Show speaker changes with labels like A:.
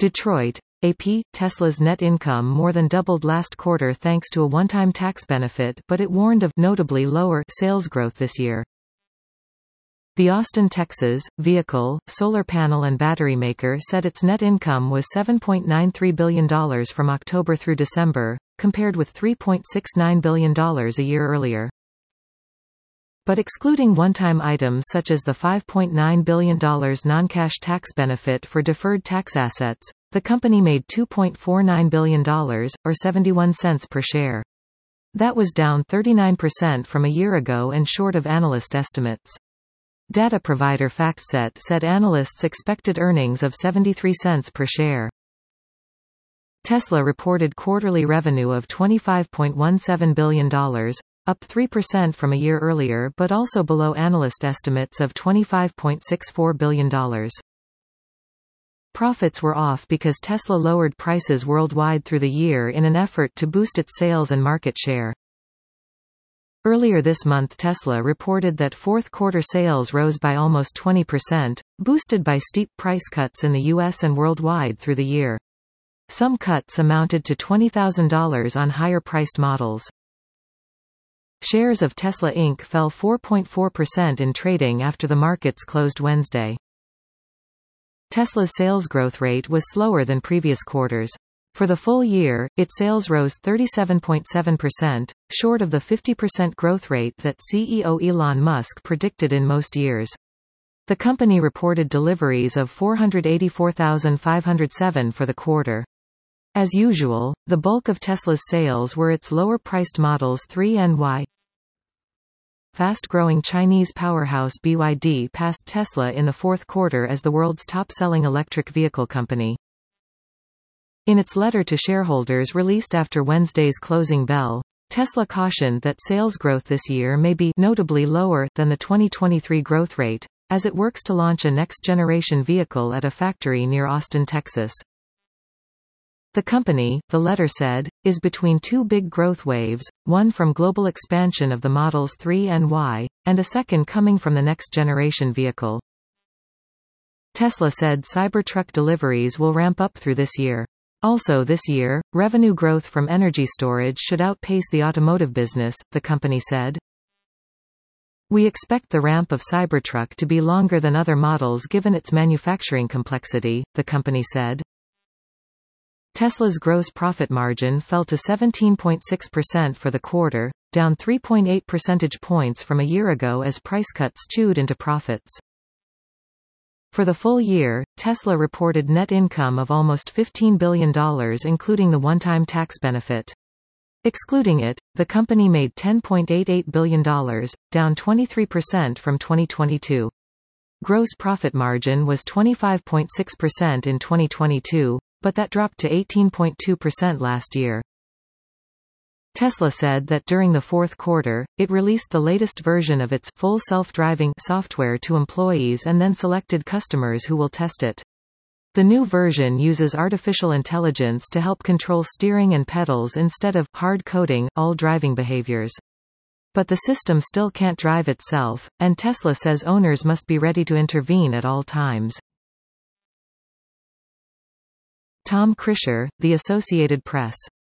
A: Detroit, AP, Tesla's net income more than doubled last quarter thanks to a one-time tax benefit, but it warned of notably lower sales growth this year. The Austin, Texas, vehicle, solar panel and battery maker said its net income was $7.93 billion from October through December, compared with $3.69 billion a year earlier. But excluding one-time items such as the $5.9 billion non-cash tax benefit for deferred tax assets, the company made $2.49 billion, or 71 cents per share. That was down 39% from a year ago and short of analyst estimates. Data provider FactSet said analysts expected earnings of 73 cents per share. Tesla reported quarterly revenue of $25.17 billion, up 3% from a year earlier but also below analyst estimates of $25.64 billion. Profits were off because Tesla lowered prices worldwide through the year in an effort to boost its sales and market share. Earlier this month Tesla reported that fourth-quarter sales rose by almost 20%, boosted by steep price cuts in the US and worldwide through the year. Some cuts amounted to $20,000 on higher-priced models. Shares of Tesla Inc. fell 4.4% in trading after the markets closed Wednesday. Tesla's sales growth rate was slower than previous quarters. For the full year, its sales rose 37.7%, short of the 50% growth rate that CEO Elon Musk predicted in most years. The company reported deliveries of 484,507 for the quarter. As usual, the bulk of Tesla's sales were its lower-priced models 3 and Y. Fast-growing Chinese powerhouse BYD passed Tesla in the fourth quarter as the world's top-selling electric vehicle company. In its letter to shareholders released after Wednesday's closing bell, Tesla cautioned that sales growth this year may be notably lower than the 2023 growth rate, as it works to launch a next-generation vehicle at a factory near Austin, Texas. The company, the letter said, is between two big growth waves, one from global expansion of the Models 3 and Y, and a second coming from the next-generation vehicle. Tesla said Cybertruck deliveries will ramp up through this year. Also this year, revenue growth from energy storage should outpace the automotive business, the company said. We expect the ramp of Cybertruck to be longer than other models given its manufacturing complexity, the company said. Tesla's gross profit margin fell to 17.6% for the quarter, down 3.8 percentage points from a year ago as price cuts chewed into profits. For the full year, Tesla reported net income of almost $15 billion including the one-time tax benefit. Excluding it, the company made $10.88 billion, down 23% from 2022. Gross profit margin was 25.6% in 2022, but that dropped to 18.2% last year. Tesla said that during the fourth quarter, it released the latest version of its full self-driving software to employees and then selected customers who will test it. The new version uses artificial intelligence to help control steering and pedals instead of hard-coding all driving behaviors. But the system still can't drive itself, and Tesla says owners must be ready to intervene at all times. Tom Krischer, The Associated Press.